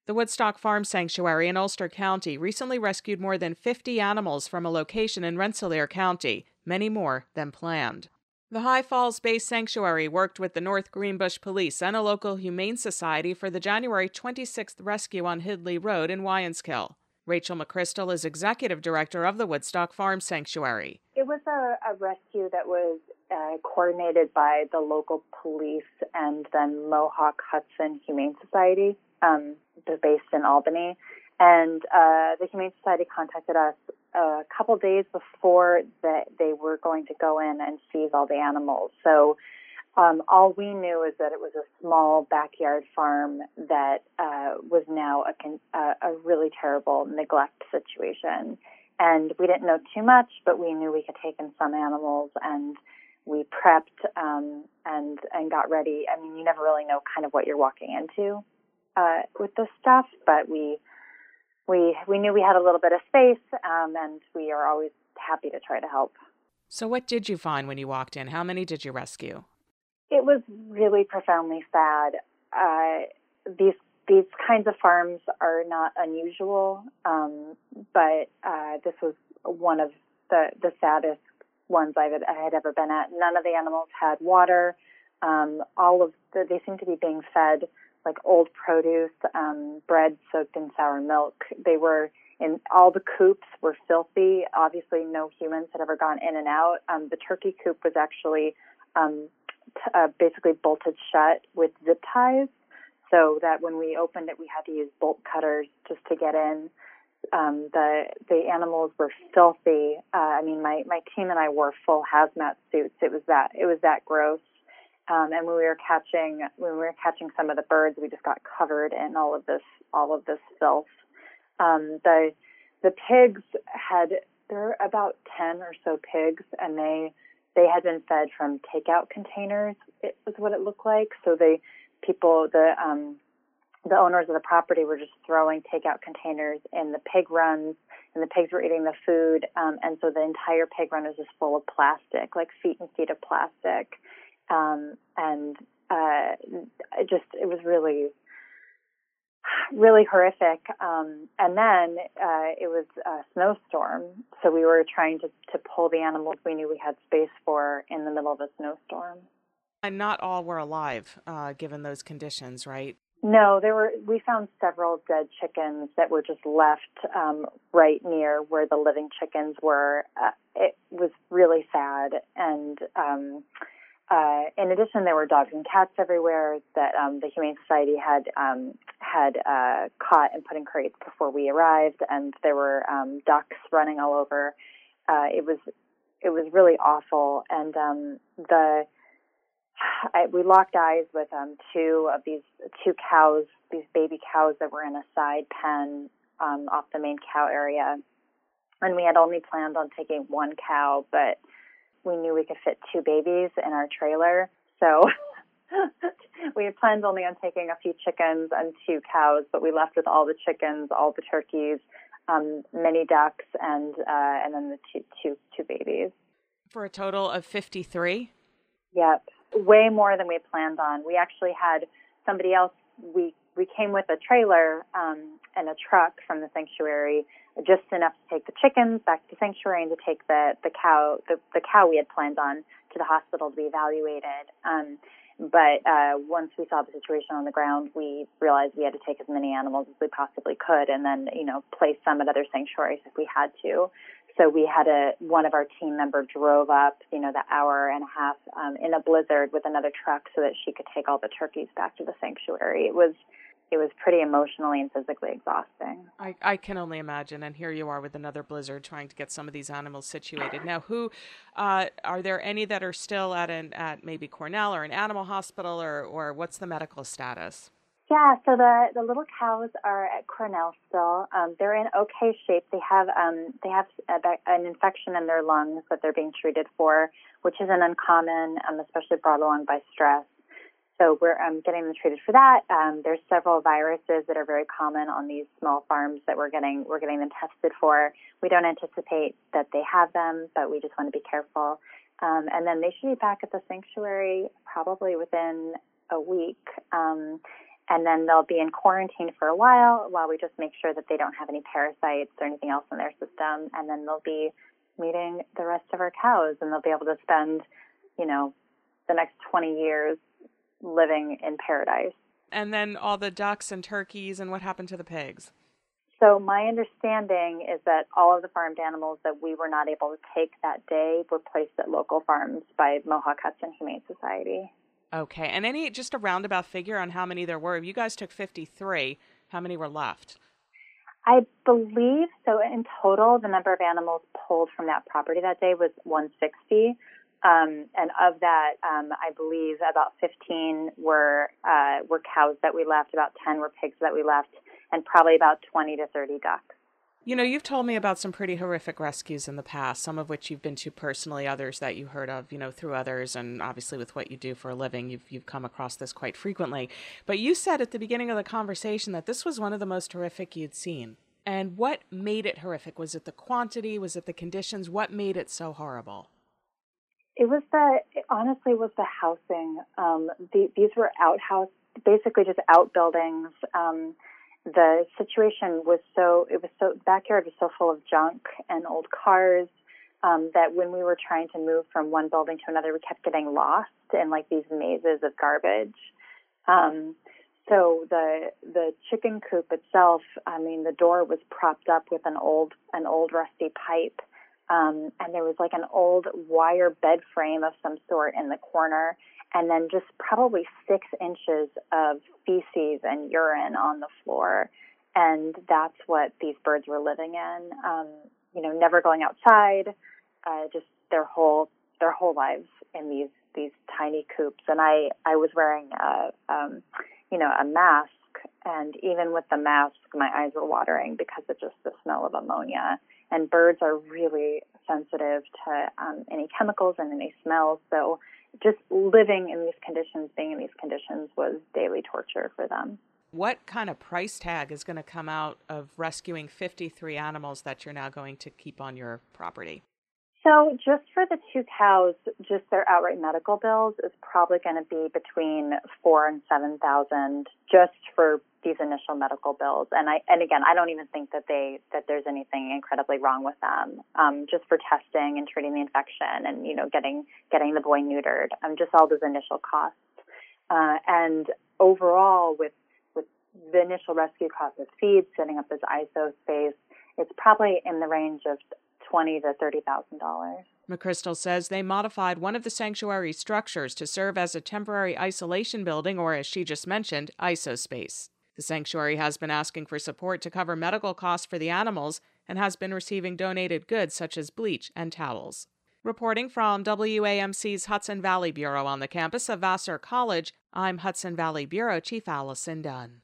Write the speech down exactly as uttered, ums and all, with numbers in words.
The Woodstock Farm Sanctuary in Ulster County recently rescued more than fifty animals from a location in Rensselaer County, many more than planned. The High Falls-based sanctuary worked with the North Greenbush Police and a local humane society for the January twenty-sixth rescue on Hidley Road in Wyanskill. Rachel McChrystal is executive director of the Woodstock Farm Sanctuary. It was a, a rescue that was uh, coordinated by the local police and then Mohawk Hudson Humane Society. Um, they're based in Albany. And uh, the Humane Society contacted us a couple days before that they were going to go in and seize all the animals. So um, all we knew is that it was a small backyard farm that uh, was now a, con- uh, a really terrible neglect situation. And we didn't know too much, but we knew we could take in some animals, and we prepped um, and and got ready. I mean, you never really know kind of what you're walking into uh, with this stuff, but we we we knew we had a little bit of space, um, and we are always happy to try to help. So what did you find when you walked in? How many did you rescue? It was really profoundly sad. Uh, these these kinds of farms are not unusual, um, but uh, this was one of the, the saddest ones I've, I had ever been at. None of the animals had water. Um, all of the, they seemed to be being fed like old produce, um, bread soaked in sour milk. They were in all the coops were filthy. Obviously, no humans had ever gone in and out. Um, the turkey coop was actually um, t- uh, basically bolted shut with zip ties, so that when we opened it, we had to use bolt cutters just to get in. Um, the the animals were filthy. Uh, I mean, my, my team and I wore full hazmat suits. It was that it was that gross. Um, and when we were catching when we were catching some of the birds, we just got covered in all of this all of this filth. Um, the the pigs had there were about ten or so pigs, and they they had been fed from takeout containers. It was what it looked like. So they people the um, the owners of the property were just throwing takeout containers in the pig runs, and the pigs were eating the food. Um, and so the entire pig run was just full of plastic, like feet and feet of plastic. Um, and uh, it just it was really. really horrific. Um, and then uh, it was a snowstorm, so we were trying to, to pull the animals we knew we had space for in the middle of a snowstorm. And not all were alive, uh, given those conditions, right? No, there were. We found several dead chickens that were just left um, right near where the living chickens were. Uh, it was really sad, and um, Uh, in addition, there were dogs and cats everywhere that um, the Humane Society had um, had uh, caught and put in crates before we arrived, and there were um, ducks running all over. Uh, it was it was really awful, and um, the I, we locked eyes with um, two of these two cows, these baby cows that were in a side pen um, off the main cow area, and we had only planned on taking one cow, but we knew we could fit two babies in our trailer, so we had planned only on taking a few chickens and two cows, but we left with all the chickens, all the turkeys, um, many ducks, and uh, and then the two, two, two babies. For a total of fifty-three? Yep, way more than we had planned on. We actually had somebody else, we, we came with a trailer um, and a truck from the sanctuary, just enough to take the chickens back to the sanctuary and to take the, the cow the, the cow we had planned on to the hospital to be evaluated. Um, but uh, once we saw the situation on the ground, we realized we had to take as many animals as we possibly could, and then you know place some at other sanctuaries if we had to. So we had a one of our team member drove up, you know, the hour and a half um, in a blizzard with another truck so that she could take all the turkeys back to the sanctuary. It was. It was pretty emotionally and physically exhausting. I, I can only imagine. And here you are with another blizzard trying to get some of these animals situated. Now, who uh, are there any that are still at an at maybe Cornell or an animal hospital, or, or what's the medical status? Yeah, so the, the little cows are at Cornell still. Um, they're in okay shape. They have um, they have a, an infection in their lungs that they're being treated for, which isn't uncommon, um, especially brought along by stress. So we're um, getting them treated for that. Um, there's several viruses that are very common on these small farms that we're getting we're getting them tested for. We don't anticipate that they have them, but we just want to be careful. Um, and then they should be back at the sanctuary probably within a week. Um, and then they'll be in quarantine for a while while we just make sure that they don't have any parasites or anything else in their system, and then they'll be meeting the rest of our cows, and they'll be able to spend, you know, the next twenty years living in paradise. And then all the ducks and turkeys, and what happened to the pigs? So my understanding is that all of the farmed animals that we were not able to take that day were placed at local farms by Mohawk Hudson Humane Society. Okay. And any, just a roundabout figure on how many there were? You guys took fifty-three. How many were left? I believe, so in total, the number of animals pulled from that property that day was one hundred sixty. Um, and of that, um, I believe about fifteen were uh, were cows that we left, about ten were pigs that we left, and probably about twenty to thirty ducks. You know, you've told me about some pretty horrific rescues in the past, some of which you've been to personally, others that you heard of, you know, through others, and obviously with what you do for a living, you've you've come across this quite frequently. But you said at the beginning of the conversation that this was one of the most horrific you'd seen. And what made it horrific? Was it the quantity? Was it the conditions? What made it so horrible? It was the, it honestly was the housing. Um, the, these were outhouse, basically just outbuildings. Um, the situation was so, it was so, the backyard was so full of junk and old cars um, that when we were trying to move from one building to another, we kept getting lost in like these mazes of garbage. Um, so the the chicken coop itself, I mean, the door was propped up with an old an old rusty pipe. Um, and there was like an old wire bed frame of some sort in the corner, and then just probably six inches of feces and urine on the floor. And that's what these birds were living in. Um, you know, never going outside, uh, just their whole their whole lives in these these tiny coops. And I I was wearing a um, you know a mask, and even with the mask, my eyes were watering because of just the smell of ammonia. And birds are really sensitive to um, any chemicals and any smells. So just living in these conditions, being in these conditions was daily torture for them. What kind of price tag is going to come out of rescuing fifty-three animals that you're now going to keep on your property? So just for the two cows, just their outright medical bills is probably going to be between four and seven thousand just for these initial medical bills. And I and again, I don't even think that they that there's anything incredibly wrong with them. Um, just for testing and treating the infection, and you know, getting getting the boy neutered. Um, just all those initial costs. Uh, and overall, with with the initial rescue cost of feed, setting up this I S O space, it's probably in the range of twenty to thirty thousand dollars. McChrystal says they modified one of the sanctuary structures to serve as a temporary isolation building, or as she just mentioned, I S O space. The sanctuary has been asking for support to cover medical costs for the animals and has been receiving donated goods such as bleach and towels. Reporting from W A M C's Hudson Valley Bureau on the campus of Vassar College, I'm Hudson Valley Bureau Chief Allison Dunn.